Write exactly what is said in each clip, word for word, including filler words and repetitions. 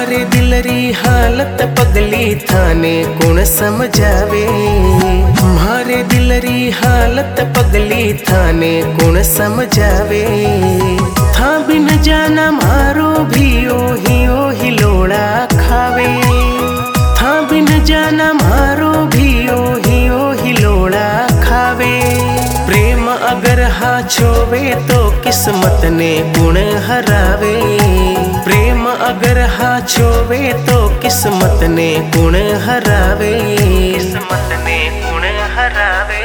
मारे दिलरी हालत पगली थाने कौन समझावे। मारे दिलरी हालत पगली थाने कौन समझावे। था बिन जाना मारो भी ओही ओही लोड़ा खावे। था बिन जाना मारो भी ओही ओही लोड़ा खावे। प्रेम अगर हाछोवे तो किस्मत ने गुण हरावे। प्रेम अगर हाछोवे तो किस्मत ने गुण हरावे। किस्मत ने गुण हरावे।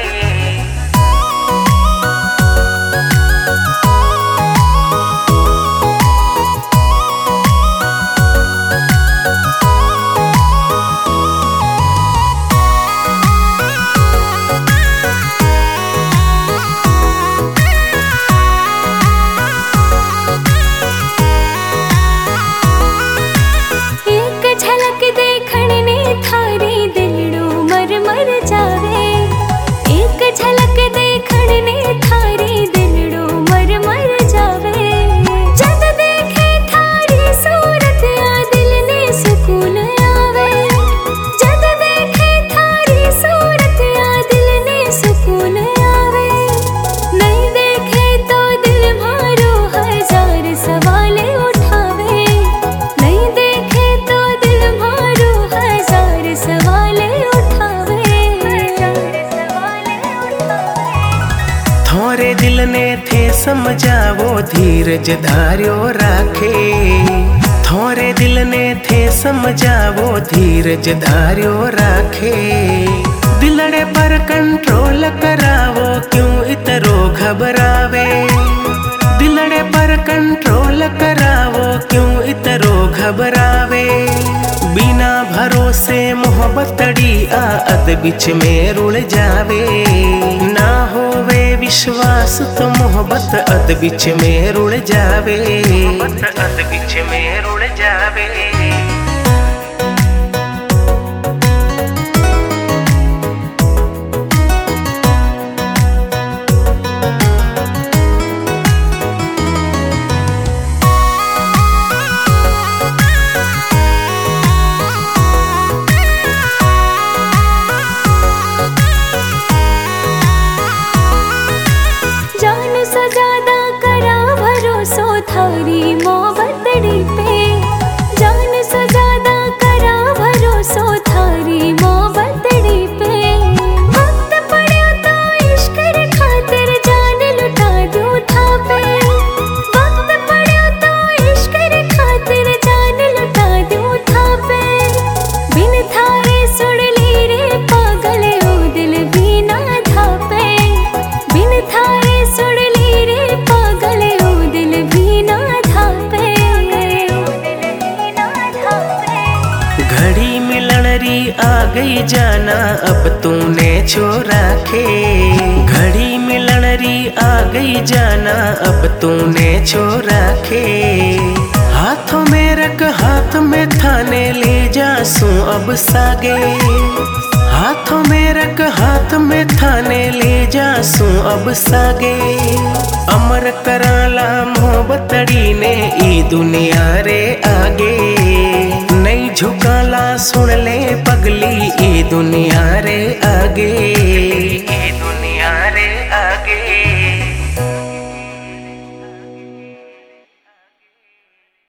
थोरे दिल ने थे समझावो धीरज धार्यो राखे। थोरे दिल ने थे समझावो धीरज धार्यो राखे। दिलड़े पर कंट्रोल करावो क्यों इतरो घबरावे। दिलड़े पर कंट्रोल करावो क्यों इतरो घबरावे। बिना भरोसे मोहब्बतड़ी आ अद बिच में रुल जावे। ना होवे विश्वास तो मोहब्बत अद बिच में रुल जावे। मोहब्बत अद बिच में रुल जावे। थारी मोहब्बतड़ी पे जान से ज्यादा करा भरोसो थारी मोहब्बतड़ी पे। वक्त पड़े तो इश्क रे खातिर जान लुटा दूं था पे। वक्त पड़े तो इश्क रे खातिर जान लुटा दूं था पे। बिन थारे सुन ली रे पागल ओ दिल भी ना था पे। बिन थारे सुन ली रे पागल ओ दिल भी घड़ी मिलन री आ गई जाना अब तूने छोरा खे। घड़ी मिलन री आ गई जाना अब तूने छोरा खे। हाथों में रख हाथ में थाने ले जासू अब सागे। हाथों में रख हाथ में थाने ले जासू अब सागे। अमर कराला मोहब्बतड़ी ने ई दुनिया रे आगे। नहीं झुकाला सुन ले पगली ई दुनिया रे आगे।